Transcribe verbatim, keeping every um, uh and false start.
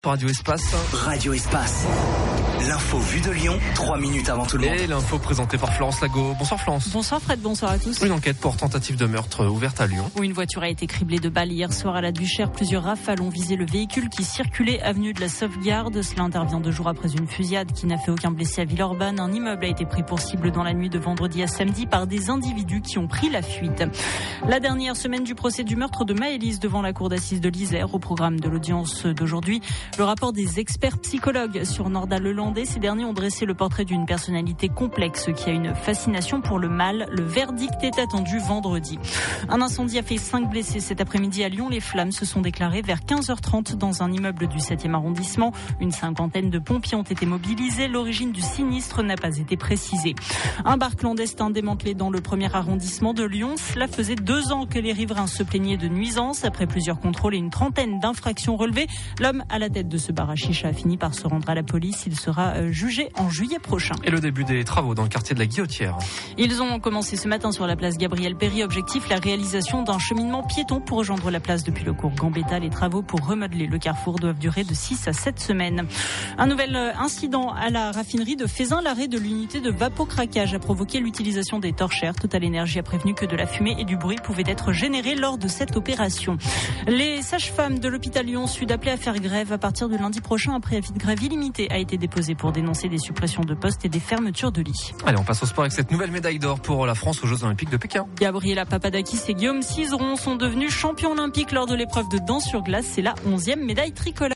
Radio Espace. Radio Espace. L'info vue de Lyon, trois minutes avant tout le monde. Et l'info présentée par Florence Lago. Bonsoir Florence. Bonsoir Fred, bonsoir à tous. Une enquête pour tentative de meurtre ouverte à Lyon. Où une voiture a été criblée de balles hier soir à la Duchère. Plusieurs rafales ont visé le véhicule qui circulait avenue de la Sauvegarde. Cela intervient deux jours après une fusillade qui n'a fait aucun blessé à Villeurbanne. Un immeuble a été pris pour cible dans la nuit de vendredi à samedi par des individus qui ont pris la fuite. La dernière semaine du procès du meurtre de Maëlys devant la cour d'assises de l'Isère. Au programme de l'audience d'aujourd'hui, le rapport des experts psychologues sur Nordal Lelandais. Ces derniers ont dressé le portrait d'une personnalité complexe qui a une fascination pour le mal. Le verdict est attendu vendredi. Un incendie a fait cinq blessés cet après-midi à Lyon. Les flammes se sont déclarées vers quinze heures trente dans un immeuble du septième arrondissement. Une cinquantaine de pompiers ont été mobilisés. L'origine du sinistre n'a pas été précisée. Un bar clandestin démantelé dans le premier arrondissement de Lyon. Cela faisait deux ans que les riverains se plaignaient de nuisances. Après plusieurs contrôles et une trentaine d'infractions relevées, l'homme à la tête de ce bar à chicha a fini par se rendre à la police. Il sera jugé en juillet prochain. Et le début des travaux dans le quartier de la Guillotière. Ils ont commencé ce matin sur la place Gabriel Péry. Objectif, la réalisation d'un cheminement piéton pour rejoindre la place depuis le cours Gambetta. Les travaux pour remodeler le carrefour doivent durer de six à sept semaines. Un nouvel incident à la raffinerie de Fézin. L'arrêt de l'unité de vapocraquage a provoqué l'utilisation des torchères. Total Énergie a prévenu que de la fumée et du bruit pouvaient être générés lors de cette opération. Les sages-femmes de l'hôpital Lyon-Sud appelées à faire grève à partir de lundi prochain. Un préavis de grève illimité a été déposé pour dénoncer des suppressions de postes et des fermetures de lits. Allez, on passe au sport avec cette nouvelle médaille d'or pour la France aux Jeux Olympiques de Pékin. Gabriela Papadakis et Guillaume Cizeron sont devenus champions olympiques lors de l'épreuve de danse sur glace. C'est la onzième médaille tricolore.